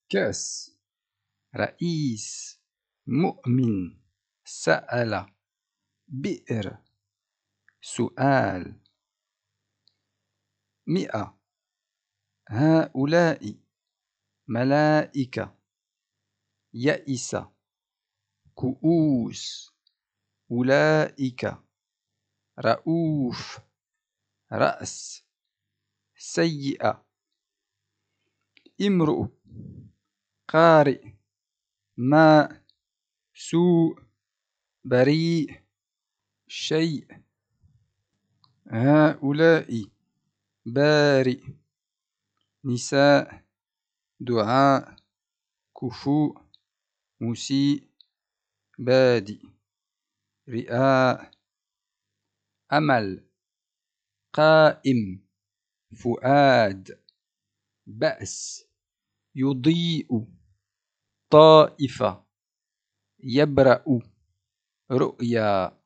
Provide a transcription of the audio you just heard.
كأس. رئيس. مؤمن. سأل. بئر. سؤال. 100. هؤلاء. ملائكة. يئس. كؤوس. أولئك. رؤوف. رأس. سيئة. امرؤ. قارئ. ماء. سوء. بريء. شيء. هؤلاء. بارئ. نساء. دعاء. كفؤ. مسيء. بادئ. رئاء. أمل. قائم. فؤاد. بأس. يضيء. طائفة. يبرأ. رؤيا.